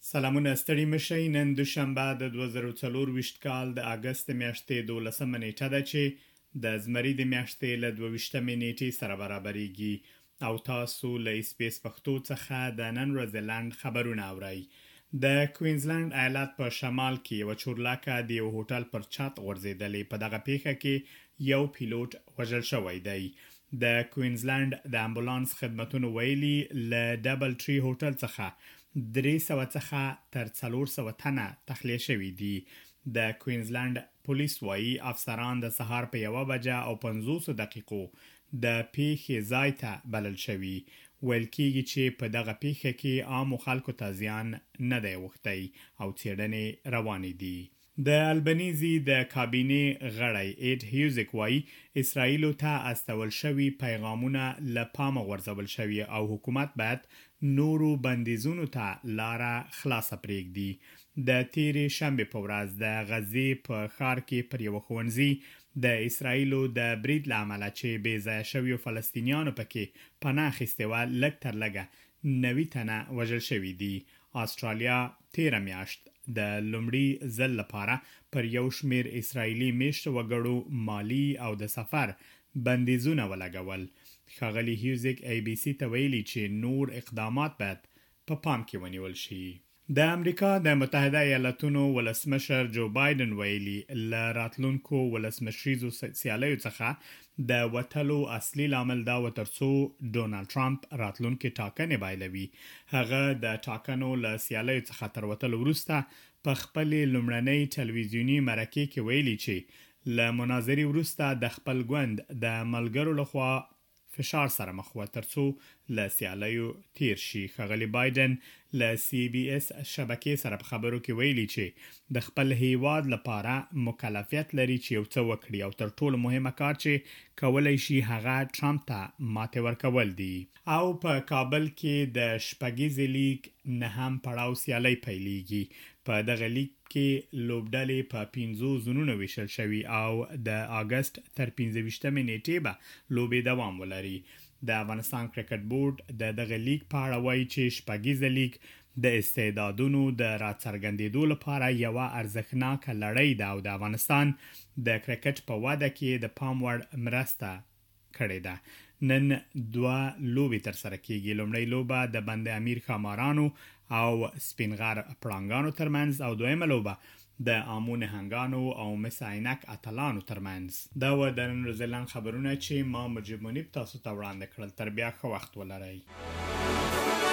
سلامونه ستړي مشئ. نن دوشنبه د 2024 کال د اگست میاشتې 12 نیټه ده چې د زمري د میاشتې له 22 نیټې سره برابرېږي او تاسو له اسپیس پښتو څخه د نن ورځې لاند خبرونه اورئ. د کوینزلند ایالت په شمال کې یو چورلکه د یو هوټل پر چت غورځېدلې. په دغه پیښه کې یو پیلوټ وژل شوی دی. د کوینزلند د امبولانس خدمتونو ویلي له ډبل ټری هوټل څخه 300 څخه تر 400 تنه تخلیه شوي دي. د کوینزلند پولیس وایي افسران د سهار په 1 بجه او 50 دقیقو د پیښې ځای ته بلل شوي. ویل کېږي چې په دغه پیښه کې عامو خلکو ته زیان نه دی اوښتی او څېړنې روانې دي. د البنیزي د کابینې غړی ایډ هیوزک وایي اسرائیلو ته استول شوي پیغامونه له پامه غورځول شوي او حکومت باید نورو بندیزونو ته لاره خلاصه پرېږدي. د تیرې شنبې په ورځ د غزې په ښار کې پر یو ښوونځي د اسرائیلو د برید له امله چې بې ځایه شویو فلسطینیانو پکې پناه اخیستې وه لږ تر لږه 90 تنه وژل شوي دي. استرالیا تیره میاشت د لومړي ځل لپاره پر یو شمیر اسرائیلي میشتو وګړو مالی او د سفر بندیزونه ولګول. ښاغلي هیوزک ABC ته ویلي چې نور اقدامات باید په پام کې ونیول شي. د امریکا د متحده ایالاتونو ولسمشر جو بایدن ویلي له راتلونکو ولسمشریزو سیالیو څخه د وتلو اصلي لامل دا و ترڅو ډونالد ټرمپ راتلونکي ټاکنې بایلوي. هغه د ټاکنو له سیالیو څخه تر وتلو وروسته په خپلې لومړنۍ ټلویزیوني مرکې کې ویلي چې له مناظرې وروسته د خپل ګوند د ملګرو لخوا فشار سره مخ و ترڅو له سیالیو تیر شي. ښاغلي بایدن له CBS شبکې سره په خبرو کې ویلي چې د خپل هیواد لپاره مکلفیت لري چې یو څه وکړي او تر ټولو مهمه کار چې کولای شي هغه ټرمپ ته ماتې ورکول دي. او په کابل کې د شپږیزې لیګ 9 پړاو سیالۍ پیلېږي. په دغه لیګ کې لوبډلې په 15 زونونو ویشل شوي او د اگست تر 15 نیټې به لوبې دوام ولري. د افغانستان کرکټ بورډ د دغه لیګ په اړه وایي چې شپږیزه لیګ د استعدادونو د راڅرګندېدو لپاره یوه ارزښتناکه لړۍ ده او د افغانستان د کرکټ په وده کې د پام وړ مرسته کړې ده. نن 2 لوبې ترسره کېږي. لومړۍ لوبه د بند امیر ښامارانو او سپینغر پړانګانو ترمنځ او دویمه لوبه د آمو نهنګانو او مس عینک اتلانو ترمنځ. دا و د نن ورځې لاند خبرونه چې ما مجيب منیب تاسو ته وړاندې کړل. تر بیا ښه وخت ولرئ.